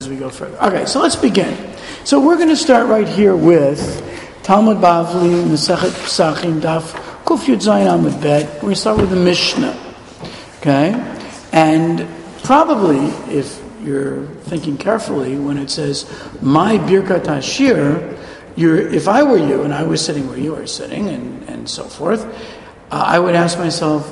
as we go further. Okay, so let's begin. So we're going to start right here with Talmud Bavli, Masechet Pesachim, Daf Kuf Yud Zayin Amud Bet. We're going to start with the Mishnah. Okay? And probably, if you're thinking carefully, when it says, my Birkat Hashir, if I were you and I was sitting where you are sitting and so forth, I would ask myself,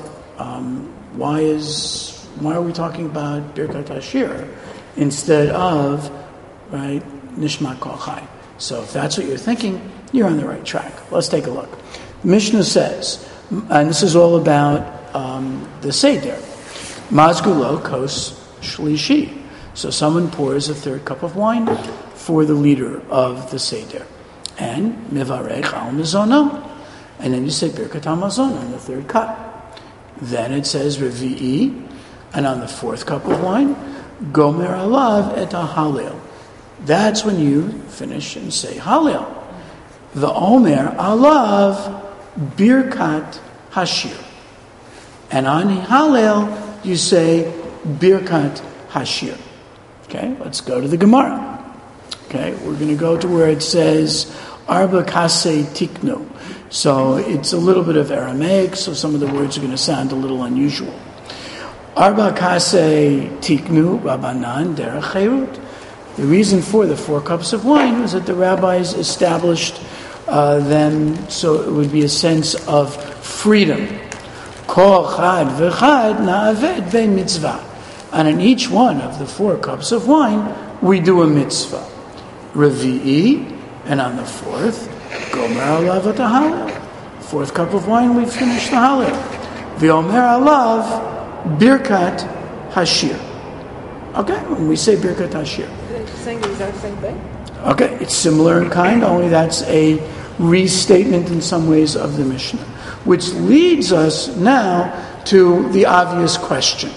why are we talking about Birkat Hashir instead of, right, Nishmat Kol Chai? So if that's what you're thinking, you're on the right track. Let's take a look. Mishnah says, and this is all about the Seder, Mazgulo Kos Shlishi. So someone pours a third cup of wine for the leader of the Seder. And Mivarech Al Mizono. And then you say Birkat HaMazon on the third cup. Then it says Revi'i, and on the fourth cup of wine, Gomer Alav et HaHalel. That's when you finish and say Halel. The Omer Alav Birkat Hashir. And on Halel, you say Birkat Hashir. Okay, let's go to the Gemara. Okay, we're going to go to where it says Arba Kase Tiknu. So it's a little bit of Aramaic, so some of the words are going to sound a little unusual. Arba Kase Tiknu Rabbanan Derech Cherut. The reason for the 4 cups of wine was that the rabbis established them so it would be a sense of freedom. Kol Chad V'Chad Na'aved Ve Mitzvah. And in each one of the 4 cups of wine, we do a mitzvah. Revi'i, and on the 4th, Gomer Alav et HaHalel. 4th cup of wine, we finish the Halel. V'Omer Alav Birkat Hashir. Okay, when we say Birkat Hashir. Saying the exact same thing? Okay, it's similar in kind, only that's a restatement in some ways of the Mishnah. Which leads us now to the obvious question.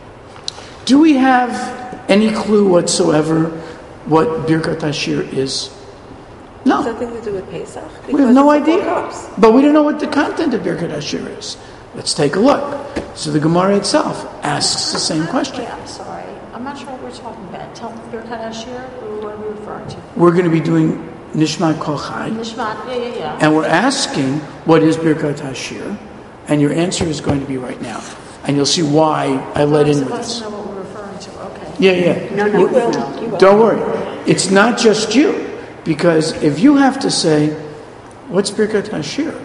Do we have any clue whatsoever what Birkat Hashir is? No. Has nothing to do with Pesach? We have no idea. But we don't know what the content of Birkat Hashir is. Let's take a look. So the Gemara itself asks the same question. Wait, I'm sorry. I'm not sure what we're talking about. Tell me, Birkat Hashir, what are we referring to? We're going to be doing Nishmat Kol Chai. Nishmat, yeah. And we're asking, what is Birkat Hashir? And your answer is going to be right now. And you'll see why I led in with this. I know what we're referring to. Okay. Yeah. No, you will. Don't worry. It's not just you. Because if you have to say, what's Birkat Hashir?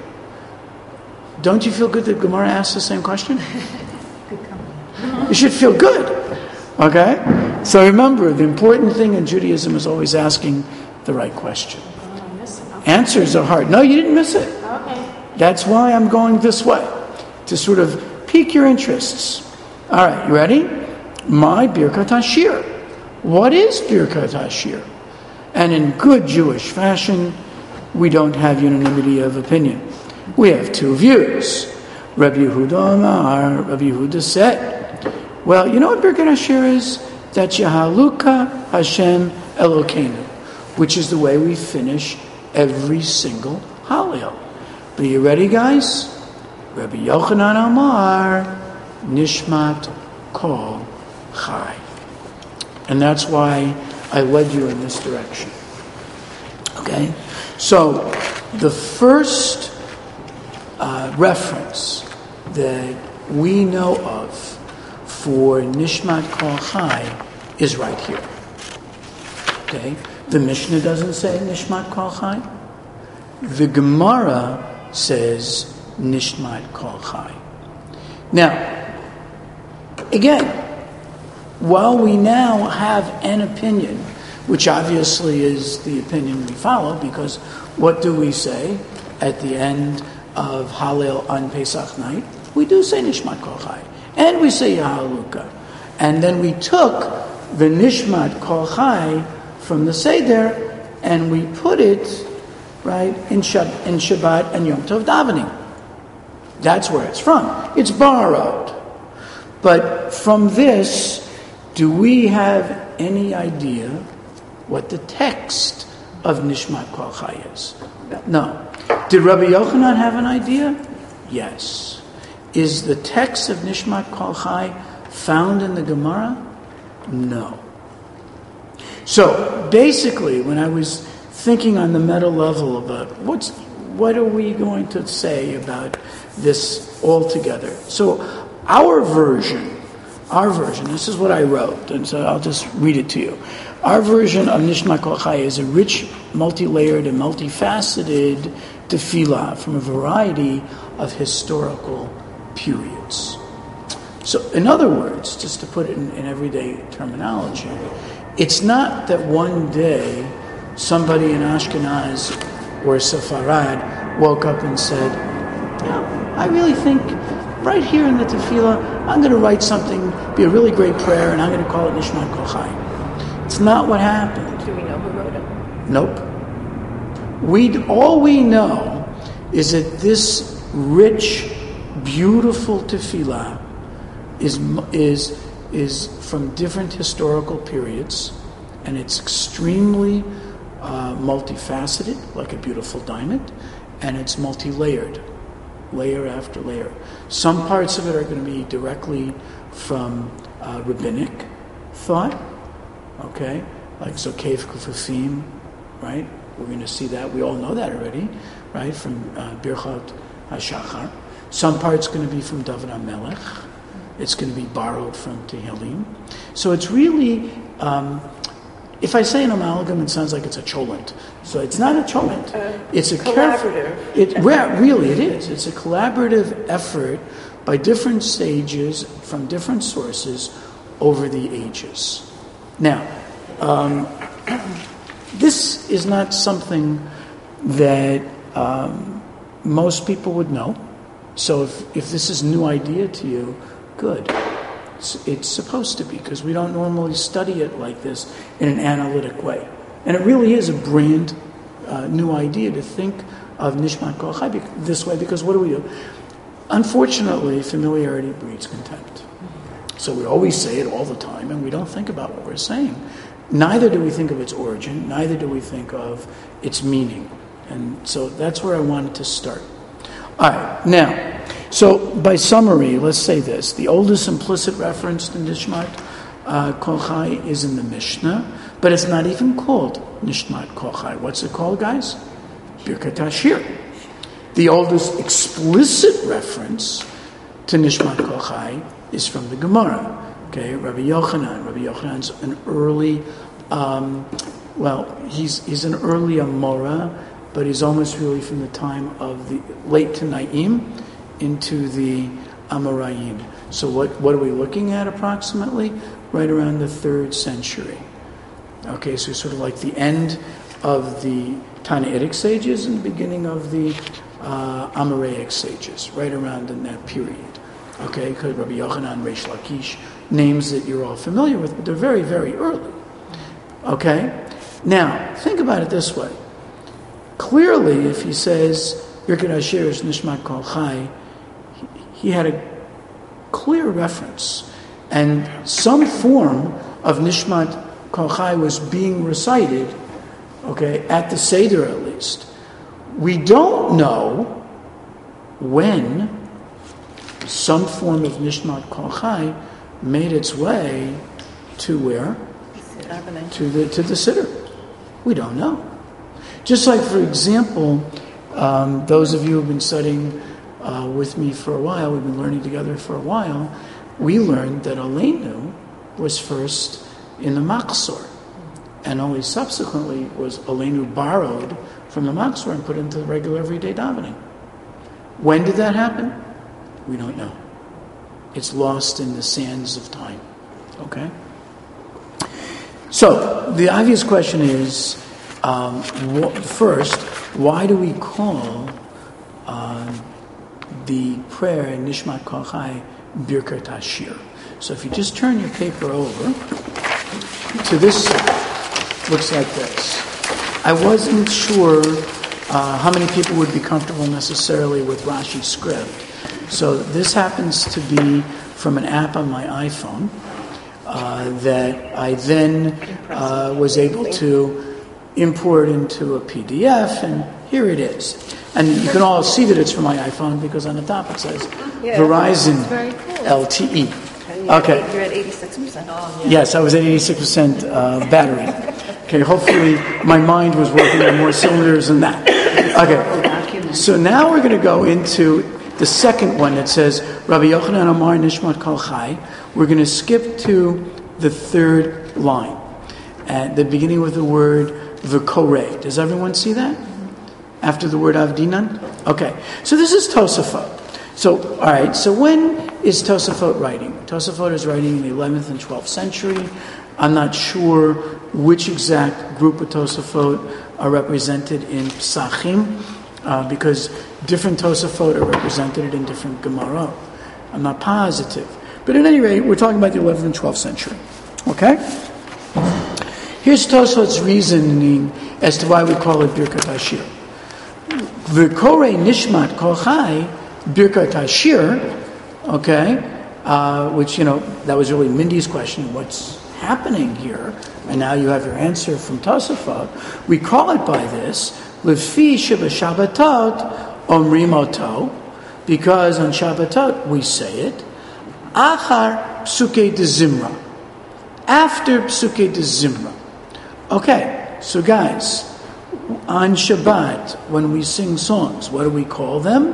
Don't you feel good that Gemara asked the same question? You should feel good. Okay? So remember, the important thing in Judaism is always asking the right question. Answers are hard. No, you didn't miss it. Okay. That's why I'm going this way, to sort of pique your interests. All right, you ready? My Birkat Hashir. What is Birkat Hashir? And in good Jewish fashion, we don't have unanimity of opinion. We have 2 views. Rabbi Yehuda Amar, Rabbi Yehuda said, well, you know what Birkat Hashir is? That's Yahaluka Hashem Elokeinu, which is the way we finish every single Halel. Are you ready, guys? Rabbi Yochanan Amar, Nishmat Kol Chai. And that's why I led you in this direction. Okay? So, the first reference that we know of for Nishmat Kol Chai is right here. Okay? The Mishnah doesn't say Nishmat Kol Chai. The Gemara says Nishmat Kol Chai. Now, again, while we now have an opinion, which obviously is the opinion we follow, because what do we say at the end of Halel on Pesach night? We do say Nishmat Kol Chai, and we say Yahaluka. And then we took the Nishmat Kol Chai from the Seder, and we put it, right, in Shabbat and Yom Tov davening. That's where it's from. It's borrowed. But from this, do we have any idea what the text of Nishmat Kol Chai is? No. Did Rabbi Yochanan have an idea? Yes. Is the text of Nishmat Kol Chai found in the Gemara? No. So basically, when I was thinking on the meta level about what are we going to say about this altogether? So our version, this is what I wrote, and so I'll just read it to you. Our version of Nishmat Kol Chai is a rich, multi-layered, and multifaceted tefillah from a variety of historical periods. So, in other words, just to put it in everyday terminology, it's not that one day somebody in Ashkenaz or Sepharad woke up and said, I really think right here in the tefillah, I'm going to write something, be a really great prayer, and I'm going to call it Nishmat Kol Chai. It's not what happened. Do we know who wrote it? Nope. All we know is that this rich, beautiful tefillah is from different historical periods, and it's extremely multifaceted, like a beautiful diamond, and it's multi-layered, layer after layer. Some parts of it are going to be directly from rabbinic thought, okay, like Zokef Kufafim, right? We're going to see that. We all know that already, right, from Birchot HaShachar. Some part's going to be from David HaMelech. It's going to be borrowed from Tehillim. So it's really, if I say an amalgam, it sounds like it's a cholent. So it's not a cholent. It's a collaborative. Really, it is. It's a collaborative effort by different stages from different sources over the ages. Now, this is not something that most people would know. So if this is a new idea to you, good. It's supposed to be, because we don't normally study it like this in an analytic way. And it really is a brand new idea to think of Nishmat Kol Chai this way, because what do? Unfortunately, familiarity breeds contempt. So we always say it all the time, and we don't think about what we're saying. Neither do we think of its origin, neither do we think of its meaning. And so that's where I wanted to start. All right, now, so by summary, let's say this. The oldest implicit reference to Nishmat Kol Chai is in the Mishnah, but it's not even called Nishmat Kol Chai. What's it called, guys? Birkat HaShir. The oldest explicit reference to Nishmat Kol Chai is from the Gemara. Okay, Rabbi Yochanan. Rabbi Yochanan's an early, he's an early Amora, but he's almost really from the time of the late Tanaim into the Amoraim. So what are we looking at approximately? Right around the 3rd century. Okay, so sort of like the end of the Tanaitic sages and the beginning of the Amoraic sages, right around in that period. Okay, because Rabbi Yochanan, Reish Lakish, names that you're all familiar with, but they're very, very early. Okay? Now, think about it this way. Clearly, if he says, Birkat HaShir is Nishmat Kol Chai, he had a clear reference. And some form of Nishmat Kol Chai was being recited, okay, at the Seder at least. We don't know when some form of Nishmat Kol Chai made its way to where? To the Siddur. We don't know. Just like, for example, those of you who have been studying with me for a while, we've been learning together for a while, we learned that Aleinu was first in the Machzor, and only subsequently was Aleinu borrowed from the Machzor and put into the regular everyday davening. When did that happen? We don't know. It's lost in the sands of time. Okay? So, the obvious question is, first, why do we call the prayer in Nishmat Kol Chai Birkat HaShir? So if you just turn your paper over to this side, looks like this. I wasn't sure how many people would be comfortable necessarily with Rashi's script. So this happens to be from an app on my iPhone that I then was able to import into a PDF, and here it is. And you can all see that it's from my iPhone because on the top it says Verizon LTE. Okay. You're at 86%. Yes, I was at 86% battery. Okay, hopefully my mind was working on more cylinders than that. Okay, so now we're going to go into the second one that says, Rabbi Yochanan Amar Nishmat Kol Chai. We're going to skip to the third line, at the beginning with the word V'korei. Does everyone see that? After the word Avdinan? Okay, so this is Tosafot. So, all right, so when is Tosafot writing? Tosafot is writing in the 11th and 12th century. I'm not sure which exact group of Tosafot are represented in Psachim, because different Tosafot are represented in different Gemara. I'm not positive. But at any rate, we're talking about the 11th and 12th century. Okay? Here's Tosafot's reasoning as to why we call it Birkat Hashir. V'korei nishmat kol chai Birkat Hashir, okay, which, that was really Mindy's question, what's happening here? And now you have your answer from Tosafot. We call it by this, Lefi Shabbatot Omrim Oto, because on Shabbatot we say it, Achar Psuke de Zimra, after Psuke de Zimra. Okay, so guys, on Shabbat, when we sing songs, what do we call them?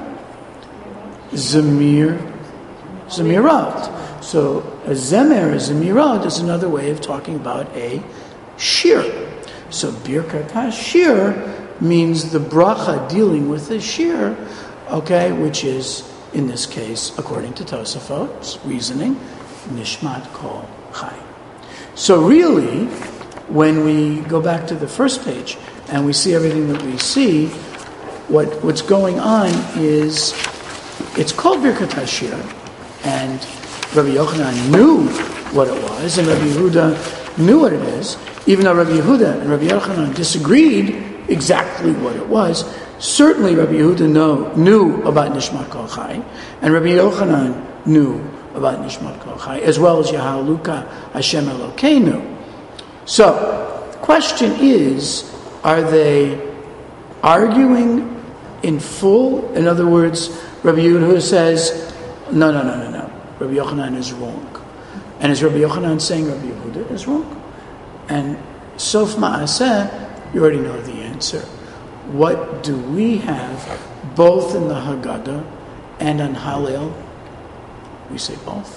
Zemirot. So a zemer, a zemirot, is another way of talking about a shir. So Birkat HaShir means the bracha dealing with the shir, okay, which is, in this case, according to Tosafot's reasoning, Nishmat Kol Chai. So really, when we go back to the first page and we see everything that we see, what's going on is, it's called Birkat Hashir, and Rabbi Yochanan knew what it was, and Rabbi Yehuda knew what it is, even though Rabbi Yehuda and Rabbi Yochanan disagreed exactly what it was. Certainly Rabbi Yehuda knew about Nishmat Kol Chai, and Rabbi Yochanan knew about Nishmat Kol Chai, as well as Yahaluka Hashem Elokeinu. So, the question is, are they arguing in full? In other words, Rabbi Yehuda says, no. Rabbi Yochanan is wrong. And is Rabbi Yochanan saying Rabbi Yehuda is wrong? And Sof Ma'aseh, you already know the answer. What do we have both in the Haggadah and on Hallel? We say both.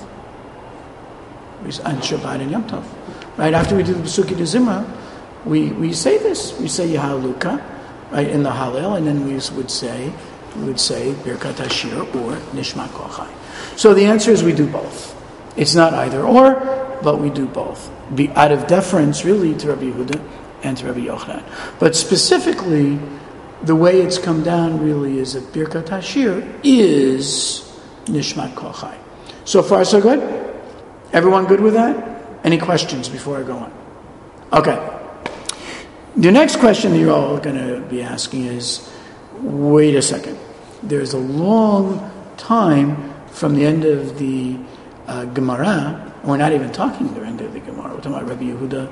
We say on Shabbat and Yom Tov. Right after we do the Psuki de Zimra, we say this. We say Yahaluka, right, in the Hallel, and then we would say Birkat Hashir or Nishmat Kol Chai. So the answer is we do both. It's not either or, but we do both. Be out of deference, really, to Rabbi Yehuda and to Rabbi Yochanan. But specifically, the way it's come down really is that Birkat Hashir is Nishmat Kol Chai. So far, so good? Everyone good with that? Any questions before I go on? Okay. The next question that you're all going to be asking is, wait a second. There's a long time from the end of the Gemara. We're not even talking the end of the Gemara. We're talking about Rabbi Yehuda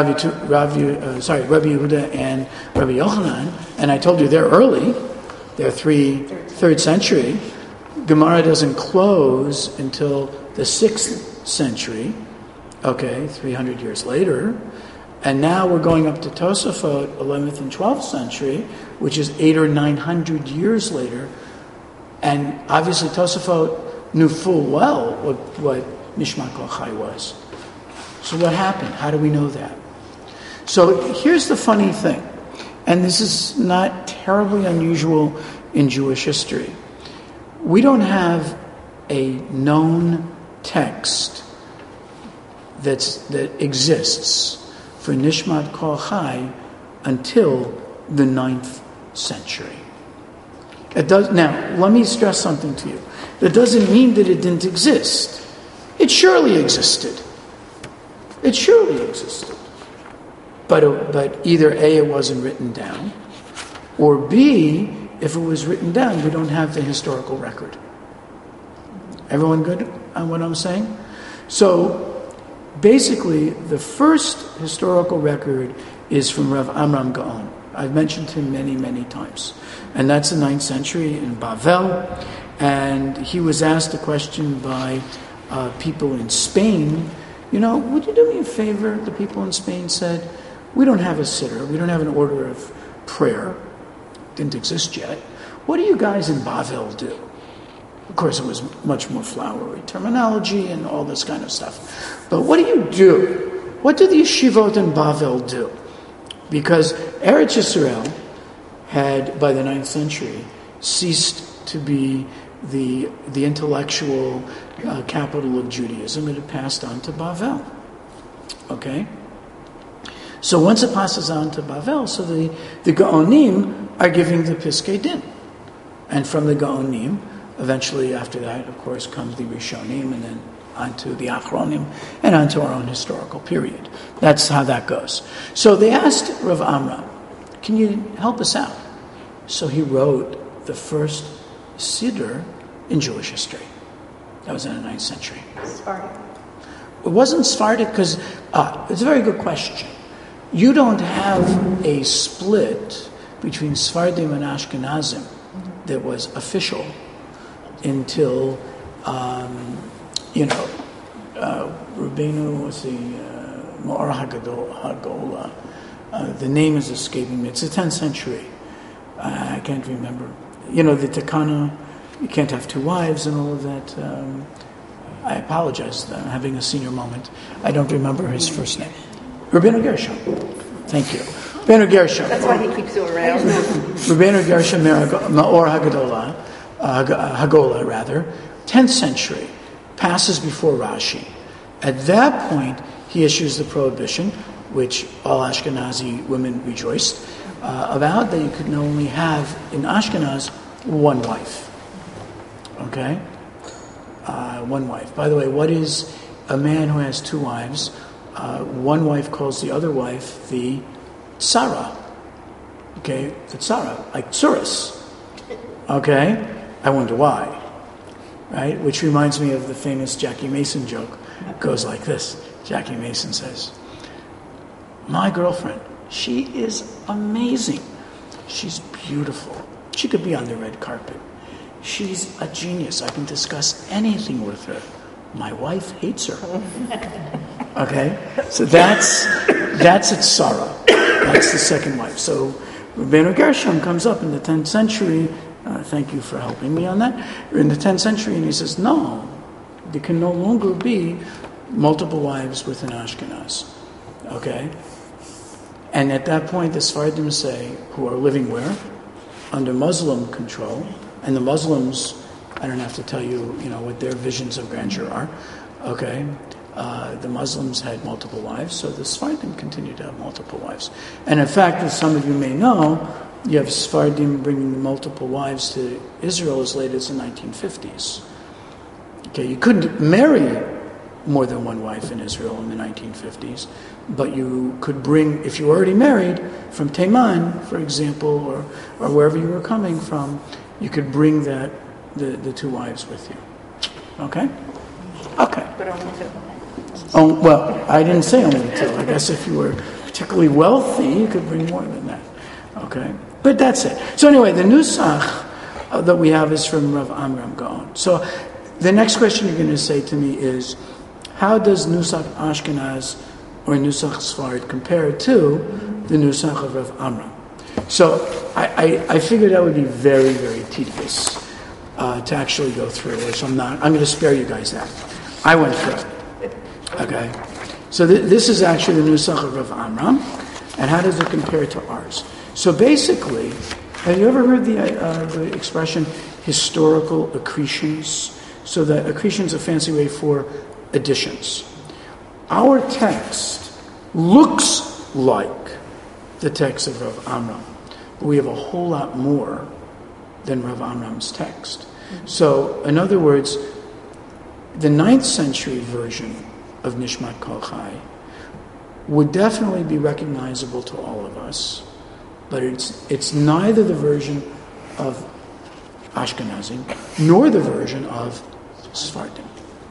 and Rabbi Yochanan. And I told you they're early. They're third century. Gemara doesn't close until the 6th century. Okay, 300 years later. And now we're going up to Tosafot, 11th and 12th century, which is 800 or 900 years later. And obviously Tosafot knew full well what Nishmat Kol Chai was. So what happened? How do we know that? So here's the funny thing, and this is not terribly unusual in Jewish history. We don't have a known text that exists for Nishmat Kol Chai until the 9th century. Now, let me stress something to you. That doesn't mean that it didn't exist. It surely existed. But either A, it wasn't written down, or B, if it was written down, we don't have the historical record. Everyone good on what I'm saying? So, basically, the first historical record is from Rav Amram Gaon. I've mentioned him many, many times. And that's the 9th century in Bavel. And he was asked a question by people in Spain. Would you do me a favor? The people in Spain said, we don't have a siddur, we don't have an order of prayer, didn't exist yet. What do you guys in Bavel do? Of course, it was much more flowery terminology and all this kind of stuff. But what do you do? What do the yeshivot in Bavel do? Because Eretz Yisrael had, by the 9th century, ceased to be the intellectual capital of Judaism. It had passed on to Bavel. Okay? So once it passes on to Bavel, so the Gaonim are giving the Piskei Din. And from the Gaonim, eventually after that, of course, comes the Rishonim, and then onto the Achronim, and onto our own historical period. That's how that goes. So they asked Rav Amram, can you help us out? So he wrote the first Siddur in Jewish history. That was in the 9th century. Sephardic. It wasn't Sephardic because, it's a very good question. You don't have a split between Sephardim and Ashkenazim that was official until, Rabbeinu was the Ma'or Hagola. The name is escaping me. It's the 10th century. I can't remember. The Takana, you can't have two wives and all of that. I apologize. I'm having a senior moment. I don't remember his first name. Rabbeinu Gershom. Thank you. Rabbeinu Gershom. That's why he keeps you around. Rabbeinu Gershom Ma'or Hagola, rather, 10th century, passes before Rashi. At that point, he issues the prohibition, which all Ashkenazi women rejoiced about, that you could only have in Ashkenaz one wife. Okay? One wife. By the way, what is a man who has two wives? One wife calls the other wife the Tsara. Okay? The Tsara, like Tsuris. Okay? I wonder why. Right? Which reminds me of the famous Jackie Mason joke. It goes like this. Jackie Mason says, my girlfriend, she is amazing. She's beautiful. She could be on the red carpet. She's a genius. I can discuss anything with her. My wife hates her. Okay? So that's a Tsara. That's the second wife. So Rabbeinu Gershom comes up in the 10th century. Thank you for helping me on that. In the 10th century, and he says, no, there can no longer be multiple wives within Ashkenaz. Okay? And at that point, the Sephardim say, who are living where? Under Muslim control. And the Muslims, I don't have to tell you, what their visions of grandeur are. Okay? The Muslims had multiple wives, so the Sephardim continued to have multiple wives. And in fact, as some of you may know, you have Sephardim bringing multiple wives to Israel as late as the 1950s. Okay, you couldn't marry more than one wife in Israel in the 1950s, but you could bring, if you were already married, from Teiman, for example, or wherever you were coming from, you could bring the two wives with you. Okay? Okay. But only two. Oh, well, I didn't say only two. I guess if you were particularly wealthy, you could bring more than that. Okay? But that's it. So anyway, the Nusach that we have is from Rav Amram Gaon. So the next question you're going to say to me is, how does Nusach Ashkenaz or Nusach Sfard compare to the Nusach of Rav Amram? So I figured that would be very, very tedious to actually go through, which I'm not. I'm going to spare you guys that. I went through it. Okay? So this is actually the Nusach of Rav Amram. And how does it compare to ours? So basically, have you ever heard the expression historical accretions? So that accretion is a fancy way for additions. Our text looks like the text of Rav Amram, but we have a whole lot more than Rav Amram's text. So, in other words, the 9th century version of Nishmat Kol Chai would definitely be recognizable to all of us, but it's neither the version of Ashkenazim nor the version of Sephardim.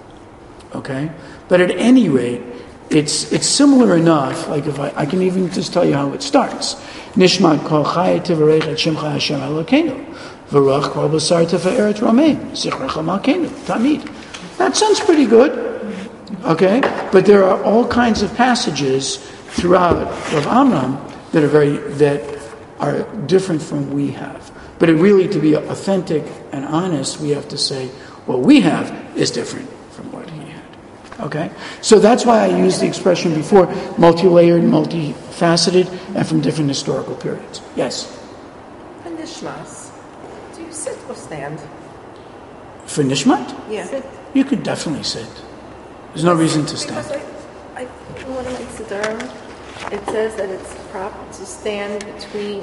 Okay? But at any rate, it's similar enough, like if I can even just tell you how it starts. Nishmat Kol Chai Tivarech et Shemcha Hashem Elokeinu V'ruach Kol Basar Tefa'eret Ramein Zichrecha Malkeinu Tamid. That sounds pretty good. Okay? But there are all kinds of passages throughout Rav Amram that are different from we have. But to be authentic and honest, we have to say what we have is different from what he had. Okay? So that's why I used the expression before, multi-layered, multifaceted, and from different historical periods. Yes? For Nishmas, do you sit or stand? For Nishmat? Yeah. You could definitely sit. There's no reason to stand. Because in one of my siddurim, it says that it's proper to stand between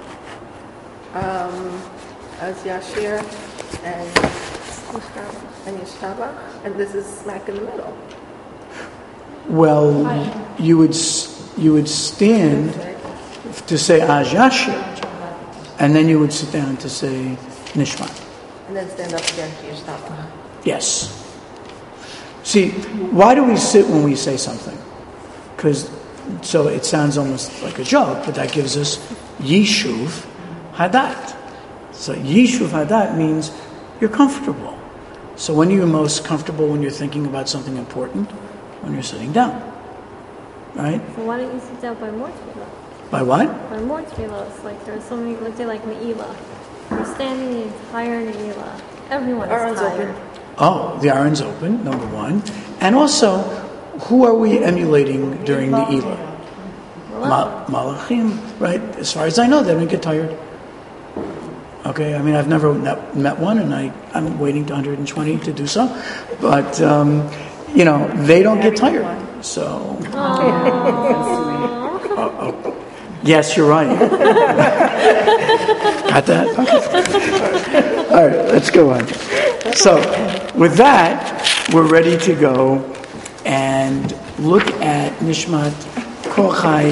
Az Yashir and Yishtabach, and this is smack in the middle. Well, you would stand to say Az Yashir, and then you would sit down to say Nishmat. And then stand up again to Yishtabach. Yes. See, why do we sit when we say something? So it sounds almost like a joke, but that gives us Yishuv Hadat. So Yishuv Hadat means you're comfortable. So when are you most comfortable when you're thinking about something important? When you're sitting down. Right? So why don't you sit down by more tefillah? By what? By more tefillah. It's like there's so many, let's say like Me'ilah. You're standing the entire Me'ilah. Everyone is tired. Oh, the Aron's open, number one. And also, who are we emulating during the Elah? Malachim, right? As far as I know, they don't get tired. Okay, I mean, I've never met one, and I'm waiting to 120 to do so. But, they don't get tired. So... Yes, you're right. Got that? Okay. All right, let's go on. So, with that, we're ready to go and look at Nishmat Kol Chai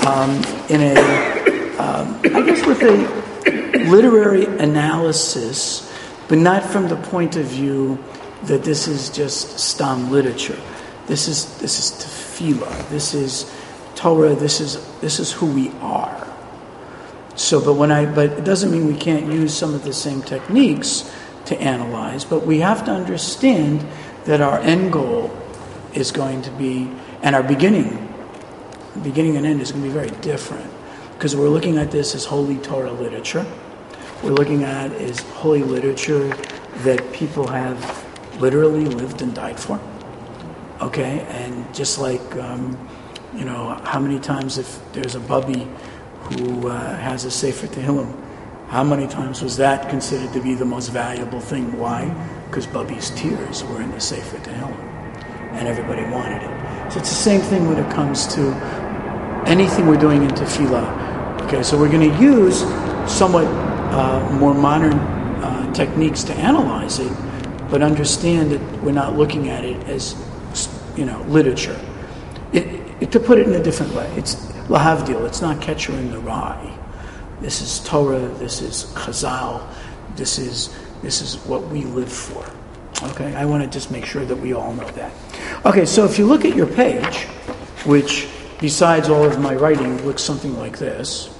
with a literary analysis, but not from the point of view that this is just stam literature. This is tefillah. This is Torah. This is who we are. So, but it doesn't mean we can't use some of the same techniques to analyze, but we have to understand that our end goal is going to be, and our beginning and end is going to be very different, because we're looking at this as holy Torah literature. We're looking at it as holy literature that people have literally lived and died for. Okay, and just like how many times if there's a bubby who has a Sefer Tehillim, how many times was that considered to be the most valuable thing? Why? Because Bubby's tears were in the Sefer Tehillim, and everybody wanted it. So it's the same thing when it comes to anything we're doing in Tefillah. Okay, so we're going to use somewhat more modern techniques to analyze it, but understand that we're not looking at it as literature. To put it in a different way, it's lahavdil. It's not Ketcher in the Rye. This is Torah. This is Chazal. This is what we live for. Okay, I want to just make sure that we all know that. Okay, so if you look at your page, which besides all of my writing looks something like this,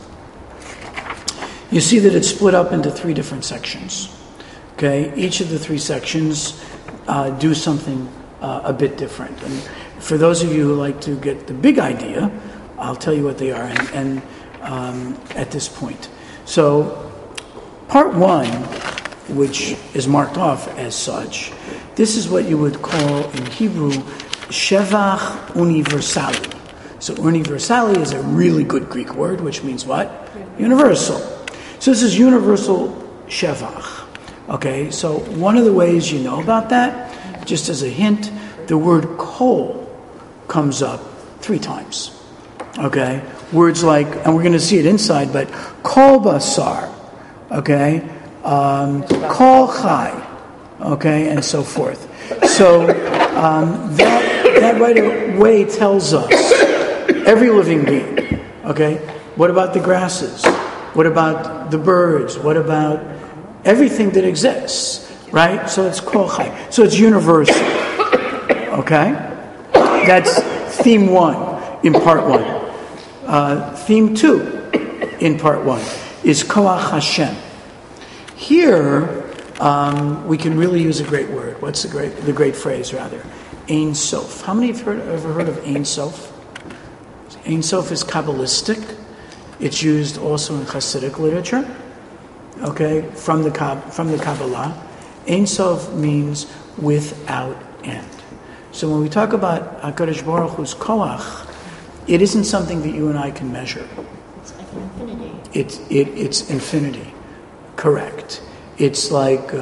you see that it's split up into 3 different sections. Okay, each of the 3 sections do something a bit different. And for those of you who like to get the big idea, I'll tell you what they are and at this point. So, part 1, which is marked off as such, this is what you would call in Hebrew Shevach Universali. So universali is a really good Greek word, which means what? Universal. So this is universal Shevach. Okay, so one of the ways you know about that, just as a hint, the word kol comes up 3 times. Okay, words like, and we're going to see it inside, but kol basar, okay, kol chai, okay, and so forth. So that right away tells us every living being. Okay, what about the grasses? What about the birds? What about everything that exists? Right. So it's kol chai. So it's universal. Okay, that's theme 1 in part 1. Theme 2 in part 1 is Koach Hashem. Here, we can really use a great word. What's the great phrase, rather? Ein Sof. How many have ever heard of Ein Sof? Ein Sof is Kabbalistic. It's used also in Hasidic literature, okay, from the Kabbalah. Ein Sof means without end. So when we talk about HaKadosh Baruch Hu's koach, it isn't something that you and I can measure. It's like infinity. It's infinity, correct. It's like,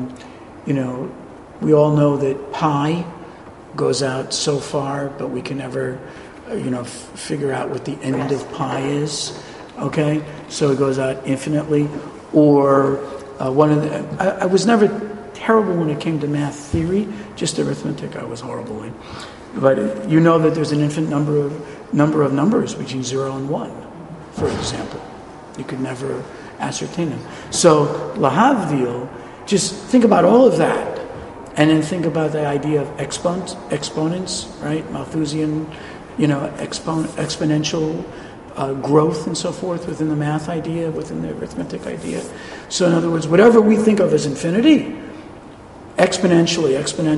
we all know that pi goes out so far, but we can never, figure out what the end of pi is. Okay, so it goes out infinitely. Or I was never terrible when it came to math theory. Just arithmetic, I was horrible in. But you know that there's an infinite number of numbers between 0 and 1, for example. You could never ascertain them. So lahavdil, just think about all of that, and then think about the idea of exponents, right? Malthusian, exponential growth and so forth within the math idea, within the arithmetic idea. So in other words, whatever we think of as infinity, exponentially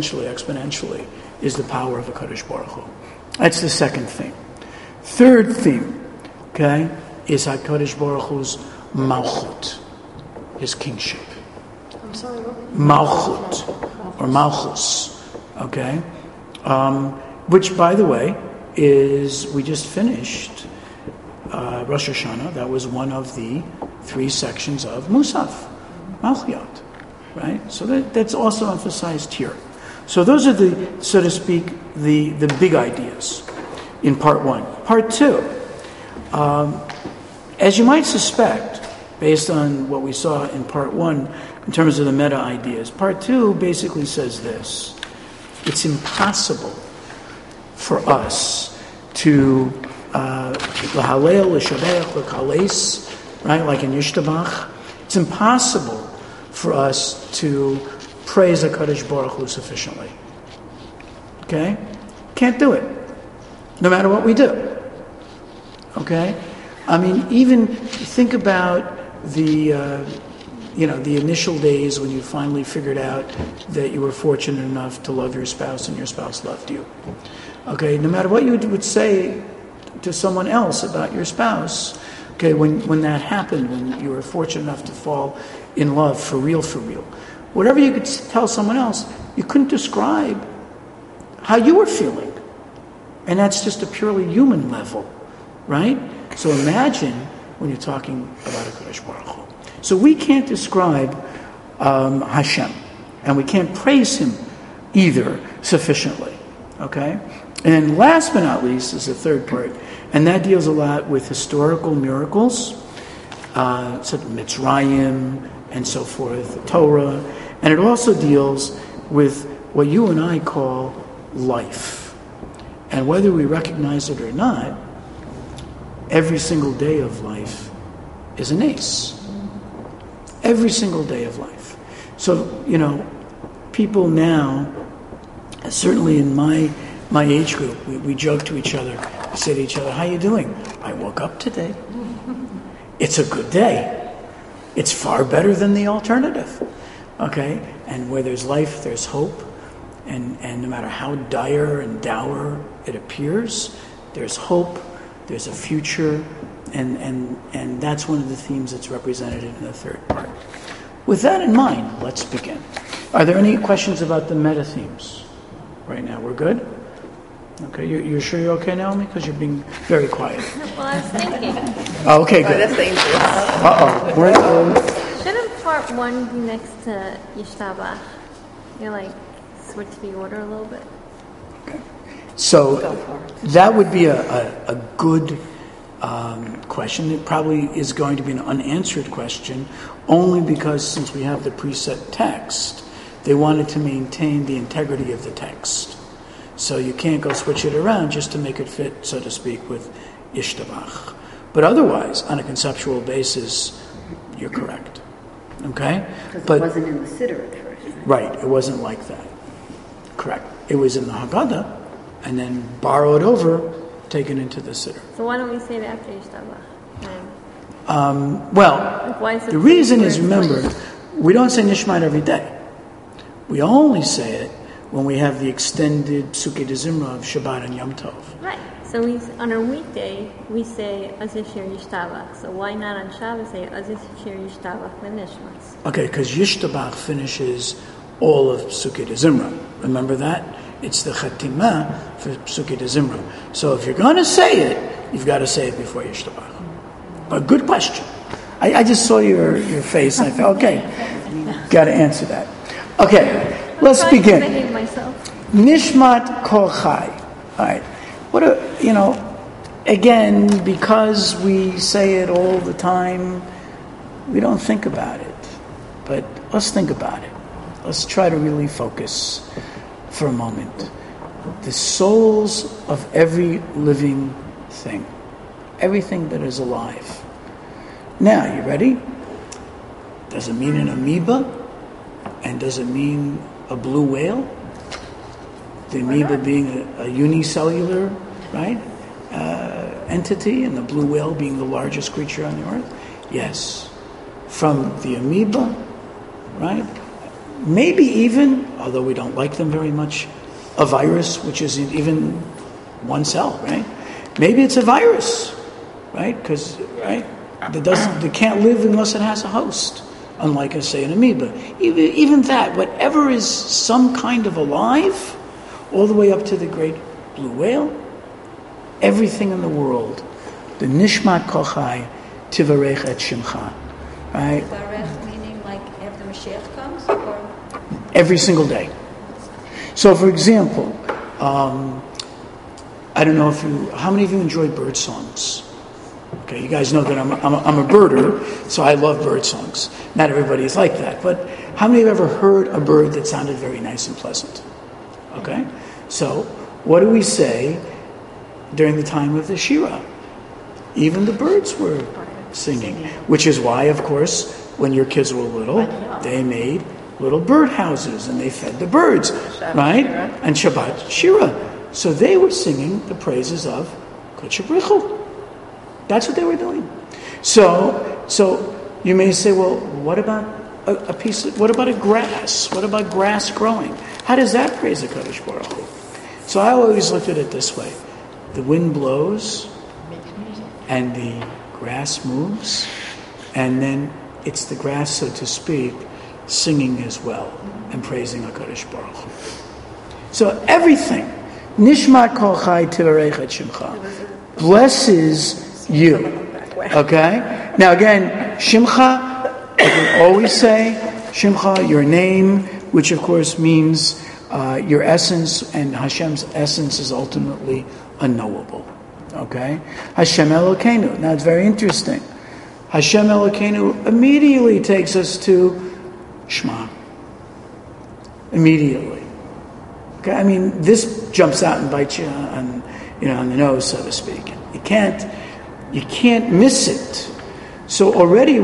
is the power of the HaKadosh Baruch Hu. That's the second theme. Third theme, okay, is HaKadosh Baruch Hu's Malchut, his kingship. I'm sorry, what? Malchut, or Malchus, okay? Which, by the way, we just finished Rosh Hashanah. That was one of the 3 sections of Musaf, Malchiot, right? So that's also emphasized here. So those are the, so to speak, the big ideas in part 1. Part 2, as you might suspect, based on what we saw in part 1 in terms of the meta ideas, part 2 basically says this: it's impossible for us to lahalel, l'shabech, l'kales, right, like in Yishtabach. It's impossible for us to praise HaKadosh Baruch Hu sufficiently. Okay? Can't do it. No matter what we do. Okay? I mean, even think about the initial days when you finally figured out that you were fortunate enough to love your spouse and your spouse loved you. Okay? No matter what you would say to someone else about your spouse, okay, when that happened, when you were fortunate enough to fall in love for real, whatever you could tell someone else, you couldn't describe how you were feeling. And that's just a purely human level, right? So imagine when you're talking about HaKadosh Baruch Hu. So we can't describe Hashem, and we can't praise Him either sufficiently, okay? And then last but not least is the third part, and that deals a lot with historical miracles, such as Mitzrayim and so forth, the Torah, and it also deals with what you and I call life. And whether we recognize it or not, every single day of life is an ace. Every single day of life. So, people now, certainly in my age group, we joke to each other. We say to each other, how you doing? I woke up today. It's a good day. It's far better than the alternative. Okay? And where there's life, there's hope. And no matter how dire and dour it appears, there's hope, there's a future, and that's one of the themes that's represented in the third part. With that in mind, let's begin. Are there any questions about the meta themes right now? We're good? Okay, you're sure you're okay, Naomi? Because you're being very quiet. Well, I was thinking, Oh, okay, good. That's dangerous. Uh-oh. shouldn't part 1 be next to Yishtabach? Switch the order a little bit. So that would be a good question. It probably is going to be an unanswered question, only because since we have the preset text, they wanted to maintain the integrity of the text. So you can't go switch it around just to make it fit, so to speak, with Yishtabach. But otherwise, on a conceptual basis, you're correct. Okay? Because it wasn't in the Siddur at first. Right, it wasn't like that. Correct. It was in the Haggadah, and then borrowed over, taken into the Siddur. So why don't we say it after Yishtabach? Why is it The reason is, first? remember, we don't say Nishmat every day. We only say it when we have the extended Sukkot de Zimra of Shabbat and Yom Tov. Right. So on our weekday, we say Aziz Shir Yishtabach. So why not on Shabbos say Aziz Shir Yishtabach V'nishmas? Okay, because Yishtabach finishes all of Psukei de Zimra. Remember that? It's the Chatimah for Psukei de Zimra. So if you're going to say it, you've got to say it before Yishtabach. But good question. I just saw your face and I thought, okay, got to answer that. Okay, let's begin. I hate myself. Nishmat Kol Chai. All right. Again, because we say it all the time, we don't think about it. But let's think about it. Let's try to really focus for a moment. The souls of every living thing. Everything that is alive. Now, you ready? Does it mean an amoeba? And does it mean a blue whale? The amoeba being a unicellular, right, entity, and the blue whale being the largest creature on the earth? Yes. From the amoeba, right? Maybe even, although we don't like them very much, a virus, which isn't even one cell, right? Maybe it's a virus, right? Because, right, that can't live unless it has a host, unlike, say, an amoeba. Even that, whatever is some kind of alive, all the way up to the great blue whale, everything in the world, the Nishmat Kol Chai Tivarech et Shimcha, right? Tivarech meaning like after Mashiach comes, or Every single day. So, for example, I don't know how many of you enjoy bird songs? Okay, you guys know that I'm a birder, so I love bird songs. Not everybody is like that, but how many have ever heard a bird that sounded very nice and pleasant? Okay, so what do we say during the time of the Shira? Even the birds were singing, which is why, of course, when your kids were little, they made little bird houses and they fed the birds, right? And Shabbat Shira. So they were singing the praises of Kodesh Baruch Hu. That's what they were doing. So you may say, well, what about what about a grass? What about grass growing? How does that praise the Kodesh Baruch Hu? So I always looked at it this way. The wind blows and the grass moves, and then it's the grass, so to speak, singing as well and praising HaKadosh Baruch Hu. So everything, Nishmat Kol Chai Tivarech et Shimcha, blesses you. Okay? Now again, Shimcha, I can always say, Shimcha, your name, which of course means your essence, and Hashem's essence is ultimately unknowable. Okay? Hashem Elokeinu. Now it's very interesting. Hashem Elokeinu immediately takes us to Shema. Immediately. Okay? I mean, this jumps out and bites you on the nose, so to speak. You can't miss it. So already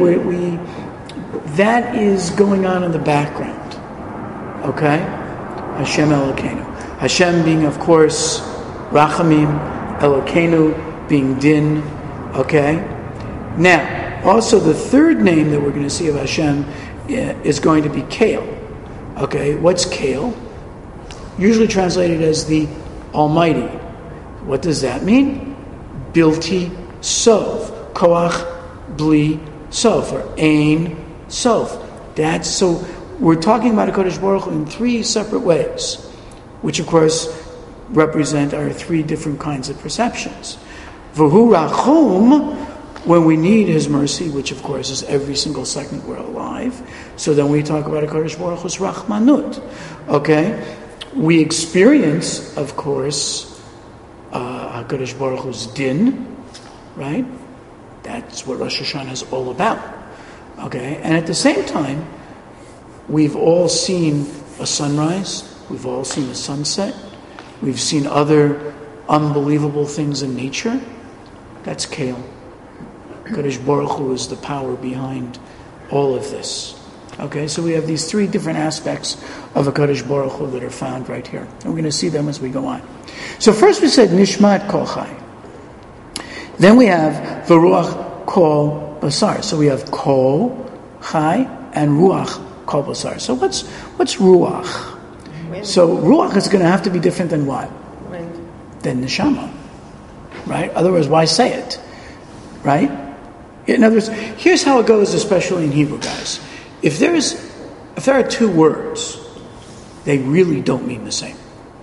that is going on in the background. Okay? Hashem Elokeinu. Hashem being, of course, Rachamim, Elokeinu being Din. Okay? Now, also the third name that we're going to see of Hashem is going to be Kale. Okay? What's Kale? Usually translated as the Almighty. What does that mean? Bilti Sov. Koach Bli Sov. Or Ein Sov. So we're talking about HaKadosh Baruch Hu in three separate ways, which of course represent our three different kinds of perceptions. V'hu Rachum, when we need His mercy, which of course is every single second we're alive. So then we talk about HaKadosh Baruch Hu's Rachmanut. Okay? We experience, of course, HaKadosh Baruch Hu's Din, right? That's what Rosh Hashanah is all about. Okay? And at the same time, we've all seen a sunrise, we've all seen a sunset, we've seen other unbelievable things in nature. That's Kale. HaKadosh Baruch Hu is the power behind all of this. Okay, so we have these three different aspects of HaKadosh Baruch Hu that are found right here. And we're going to see them as we go on. So first we said Nishmat Kol Chai. Then we have V'ruach Kol Basar. So we have Kol Chai and Ruach Kol Basar. So what's Ruach? Wind. So Ruach is going to have to be different than what? Wind. Than Neshama. right? Otherwise, why say it, right? In other words, here's how it goes, especially in Hebrew, guys. If there are two words, they really don't mean the same.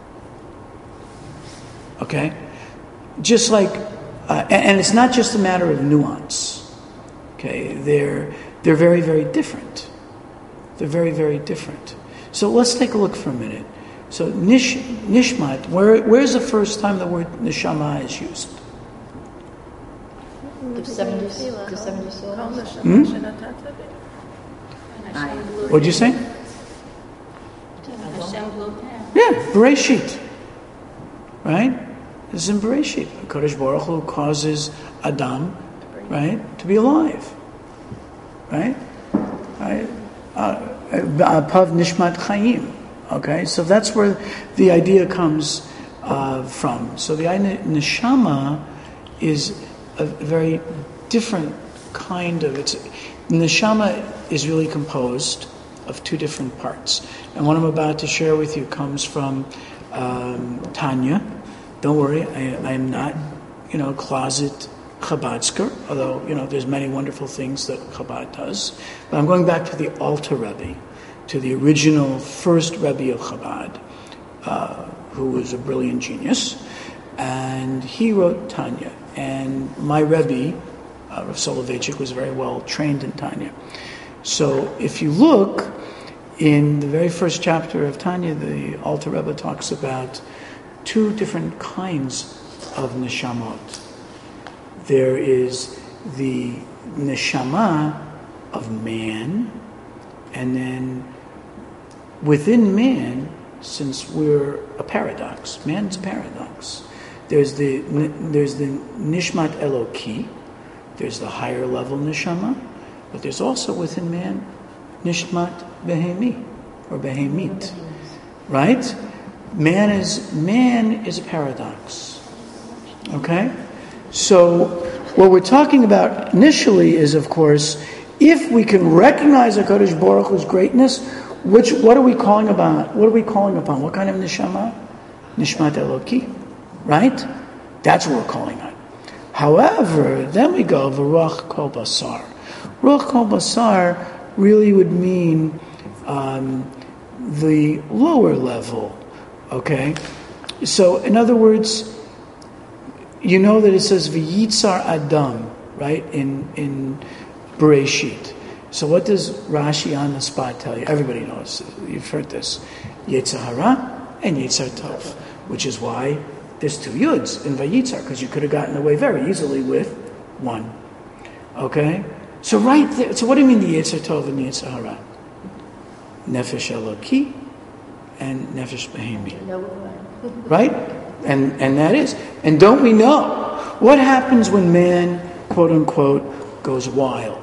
Okay? Just like, and it's not just a matter of nuance. Okay? They're very, very different. They're very, very different. So let's take a look for a minute. So nishmat, where's the first time the word neshama is used? The 70s. What'd you say? Yeah, Bereshit. Right? This is in Bereshit. Kodesh Baruch Hu causes Adam, right, to be alive. Right? Pav Nishmat Chaim. Okay? So that's where the idea comes from. So the idea neshama is a very different kind of... Neshama is really composed of two different parts. And what I'm about to share with you comes from Tanya. Don't worry, I am not, closet Chabadsker, although, there's many wonderful things that Chabad does. But I'm going back to the Alter Rebbe, to the original first Rebbe of Chabad, who was a brilliant genius. And he wrote Tanya. And my Rebbe, Rav Soloveitchik, was very well trained in Tanya. So if you look in the very first chapter of Tanya, the Alter Rebbe talks about two different kinds of neshamot. There is the neshama of man, and then within man, since we're a paradox, man's a paradox, there's the nishmat eloki, there's the higher level neshama, but there's also within man nishmat behemi, or behemit, right? Man is a paradox. Okay? So what we're talking about initially is, of course, if we can recognize HaKadosh Baruch Hu's greatness, what are we calling about? What are we calling upon? What kind of neshama? Nishmat Eloki. Right? That's what we're calling on. However, then we go V'ruach kol basar. Ruach kol basar really would mean the lower level. Okay? So, in other words, you know that it says V'yitzar Adam, right, in Bereshit. So what does Rashi on the spot tell you? Everybody knows. You've heard this. Yetzer Hara and Yetzer Tov, which is why there's two Yuds in Vayitzar, because you could have gotten away very easily with one. Okay? So right there, so what do you mean the Yetzer Tov and Yetzer Hara? Nefesh Eloki and Nefesh Behemi. Right? And that is. And don't we know what happens when man, quote unquote, goes wild?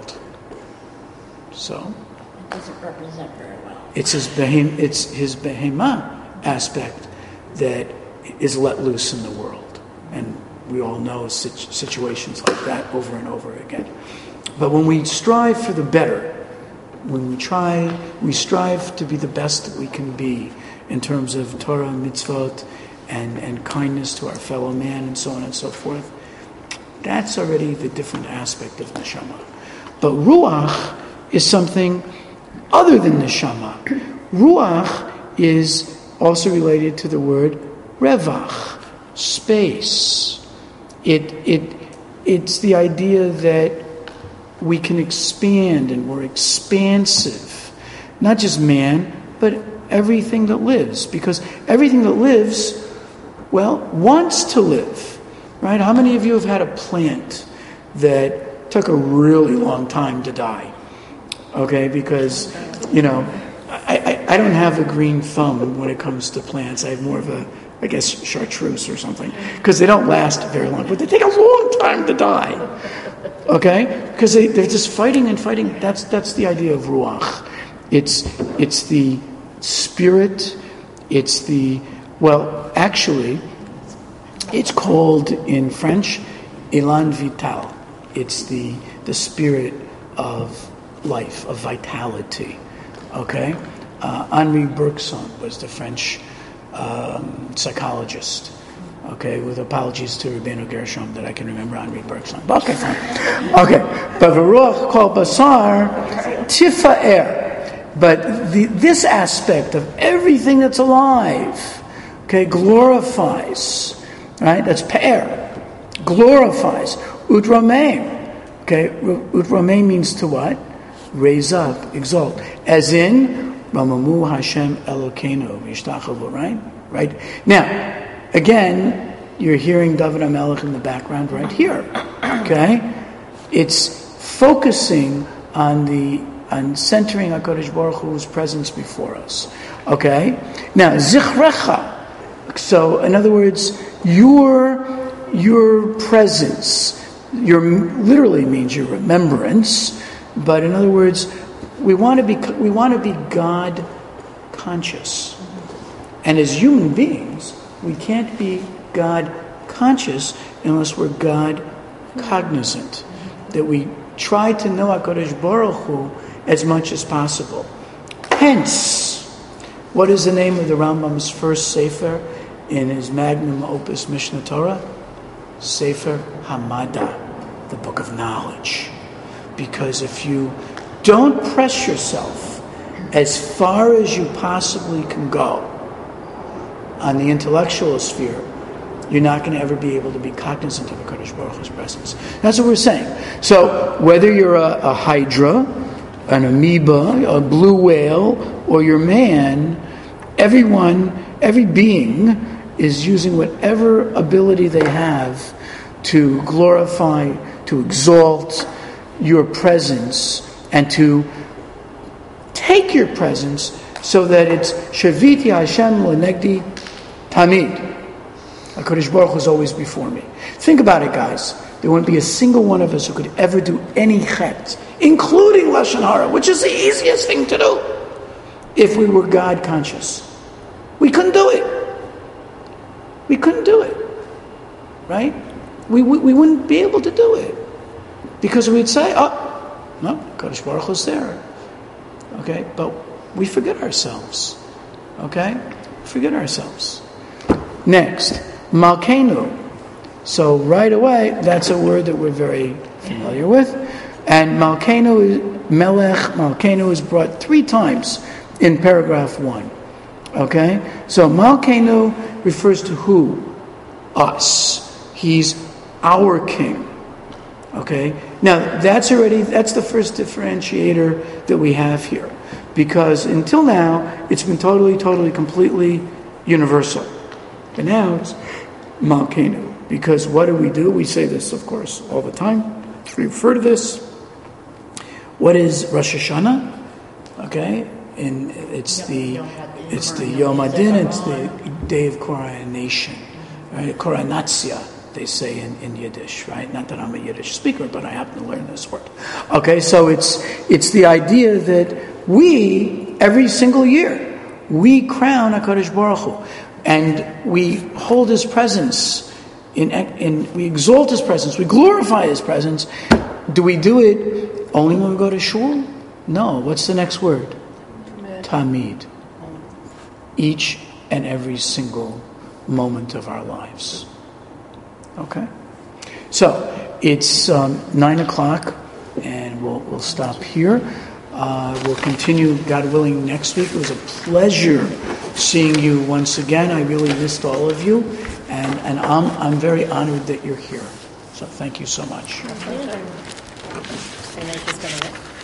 So It doesn't represent very well. it's his behema aspect that is let loose in the world. And we all know situations like that over and over again. But when we strive for the better, when we strive to be the best that we can be in terms of Torah, mitzvot, and kindness to our fellow man, and so on and so forth, that's already the different aspect of neshama. But ruach is something other than neshama. Ruach is also related to the word revach, space. It's the idea that we can expand and we're expansive. Not just man, but everything that lives. Because everything that lives, wants to live. Right? How many of you have had a plant that took a really long time to die? Okay, because, I don't have a green thumb when it comes to plants. I have more of a, chartreuse or something. Because they don't last very long, but they take a long time to die. Okay? Because they're just fighting and fighting. That's the idea of ruach. It's the spirit. It's it's called in French, élan vital. It's the spirit of life, of vitality. Okay? Henri Bergson was the French psychologist. Okay, with apologies to Rabbeinu Gershom that I can remember on Reed Bergson. Okay, fine. Okay, but v'ruach kol basar tifa'er. But this aspect of everything that's alive, okay, glorifies, right? That's pe'er, glorifies. Utramein, okay, utramein means to what? Raise up, exalt. As in, Ramamu Hashem Elokeinu, Yishtachavu, right? Right? Now, again, you're hearing David HaMelech in the background right here, okay? It's focusing on centering HaKadosh Baruch Hu's presence before us. Okay? Now, zichrecha. So, in other words, your presence, literally means your remembrance, but in other words, we want to be God conscious. And as human beings, we can't be God conscious unless we're God cognizant. That we try to know HaKadosh Baruch Hu as much as possible. Hence, what is the name of the Rambam's first sefer in his magnum opus Mishnah Torah? Sefer Hamada, the book of knowledge. Because if you don't press yourself as far as you possibly can go on the intellectual sphere, you're not going to ever be able to be cognizant of HaKadosh Baruch Hu's presence. That's what we're saying. So, whether you're a hydra, an amoeba, a blue whale, or your man, every being is using whatever ability they have to glorify, to exalt your presence, and to take your presence so that it's Shaviti Hashem Lenegdi Tamid. HaKadosh Baruch Hu is always before me. Think about it, guys. There wouldn't be a single one of us who could ever do any chet, including Lashon Hara, which is the easiest thing to do, if we were God conscious. We couldn't do it. We couldn't do it. Right? We wouldn't be able to do it. Because we'd say, no, HaKadosh Baruch Hu's there. Okay? But we forget ourselves. Okay? Forget ourselves. Next, Malkeinu. So right away, that's a word that we're very familiar with. And Malkeinu is brought 3 times in paragraph 1. Okay? So Malkeinu refers to who? Us. He's our king. Okay? Now, that's the first differentiator that we have here. Because until now, it's been totally, completely universal. But now it's Malkeinu. Because what do? We say this, of course, all the time. We refer to this. What is Rosh Hashanah? Okay? And it's the Yom Adin, it's the day of coronation. Right? Koronatsya, they say in Yiddish, right? Not that I'm a Yiddish speaker, but I happen to learn this word. Okay, so it's the idea that we, every single year, we crown HaKadosh Baruch Hu. And we hold His presence, we exalt His presence, we glorify His presence. Do we do it only when we go to shul? No. What's the next word? Tamid. Each and every single moment of our lives. Okay? So, it's 9 o'clock, and we'll stop here. We'll continue, God willing, next week. It was a pleasure seeing you once again. I really missed all of you, and I'm very honored that you're here. So thank you so much. My pleasure.